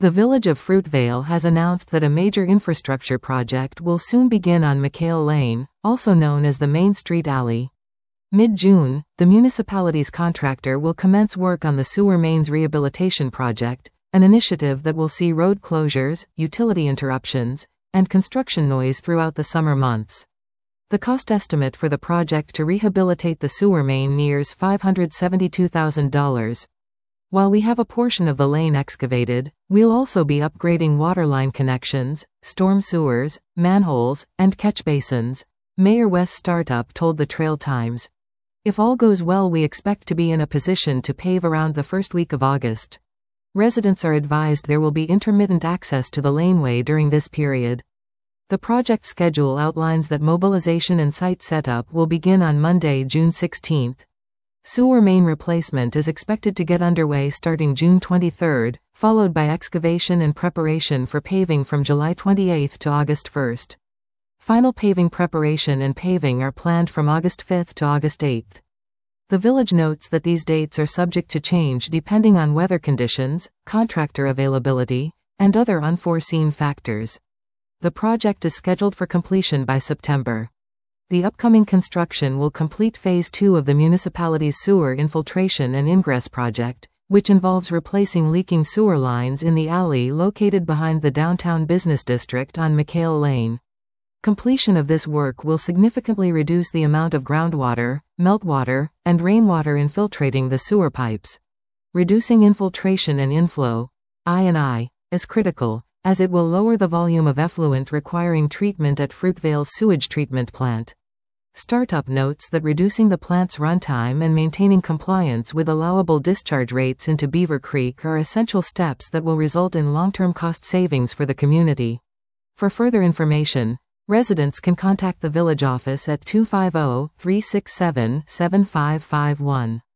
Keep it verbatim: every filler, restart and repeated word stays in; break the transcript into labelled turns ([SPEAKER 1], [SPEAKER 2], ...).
[SPEAKER 1] The village of Fruitvale has announced that a major infrastructure project will soon begin on McHale Lane, also known as the Main Street Alley. Mid-June, the municipality's contractor will commence work on the sewer mains rehabilitation project, an initiative that will see road closures, utility interruptions, and construction noise throughout the summer months. The cost estimate for the project to rehabilitate the sewer main nears five hundred seventy-two thousand dollars. While we have a portion of the lane excavated, we'll also be upgrading waterline connections, storm sewers, manholes, and catch basins, Mayor Wes Startup told the Trail Times. If all goes well, we expect to be in a position to pave around the first week of August. Residents are advised there will be intermittent access to the laneway during this period. The project schedule outlines that mobilization and site setup will begin on Monday, June sixteenth. Sewer main replacement is expected to get underway starting June twenty-third, followed by excavation and preparation for paving from July twenty-eighth to August first. Final paving preparation and paving are planned from August fifth to August eighth. The village notes that these dates are subject to change depending on weather conditions, contractor availability, and other unforeseen factors. The project is scheduled for completion by September. The upcoming construction will complete Phase two of the municipality's sewer infiltration and ingress project, which involves replacing leaking sewer lines in the alley located behind the downtown business district on McHale Lane. Completion of this work will significantly reduce the amount of groundwater, meltwater, and rainwater infiltrating the sewer pipes. Reducing infiltration and inflow, I and I, is critical, as it will lower the volume of effluent requiring treatment at Fruitvale's sewage treatment plant. Startup notes that reducing the plant's runtime and maintaining compliance with allowable discharge rates into Beaver Creek are essential steps that will result in long-term cost savings for the community. For further information, residents can contact the village office at two five zero, three six seven, seven five five one.